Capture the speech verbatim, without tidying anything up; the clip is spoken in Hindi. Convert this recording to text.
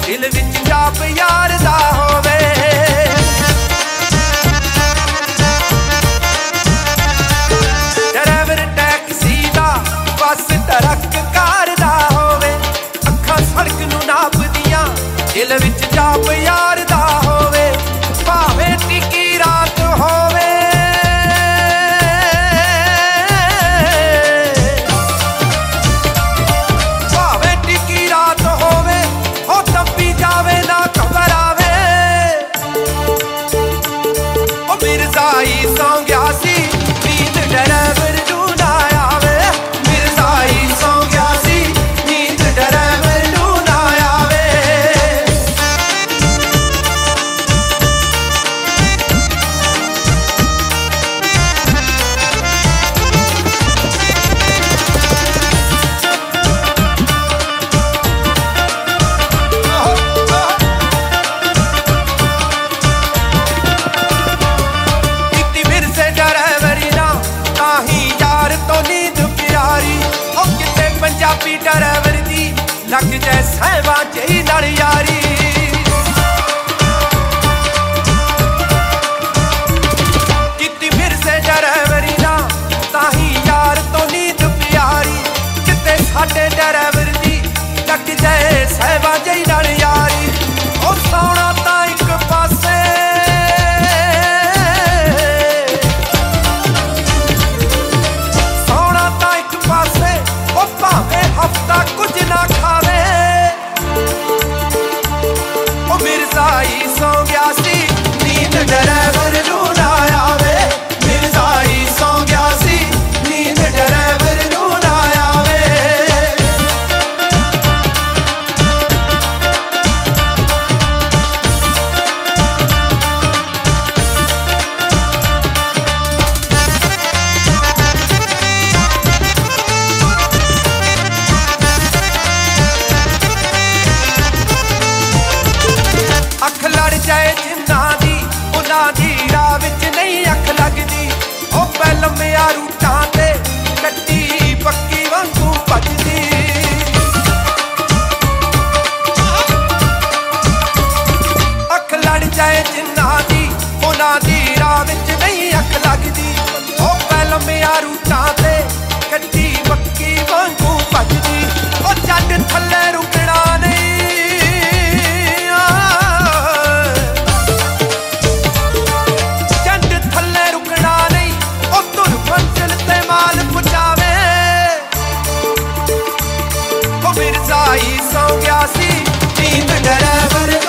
दिल विच जाप यार दा होवे। ड्राइवर टैक्सी दा बस ट्रक कार दा होवे। अखां सड़क नूं नापदियां दिल विच जाप यार दा होवे। भावें टिकी रात होवे मिर्जाई सौ गया सी नींद ड्राइवर नूं ना आवे। मिर्जाई सौ गया सी नींद ड्राइवर नूं ना आवे। पंजाबी ड्राइवर दी लग जाए सहवा जही नाल यारी। किती फिर से ड्राइवरी ना ताही यार तो नींद प्यारी। किते साडे ड्राइवर दी लग जाए सहवा जही नाल यारी। ओ सोना ता एक पासे सोना ता एक पासे ओ भावे हफ्ता कुछ ना खावे। ओ मिर्जाई सौ गया सी नींद ड्राइवर नूं ना आवे। मिर्जाई सौ गया सी नींद ड्राइवर नूं ना आवे। अख लड़ जाए जिन्ना दी उन्हां दी राह विच नहीं अख लगदी। ओ पहलमिया रूटां ते कट्टी पक्की वांगू भजदी। अख लड़ जाए जिन्ना दी उन्हां दी राह विच नहीं अख लगदी। ओ पहलमिया रूटां ते कट्टी पक्की वांगू भजदी। ओ जट थल्ले रुकना नहीं मिर्जाई सौ गया सी नींद ड्राइवर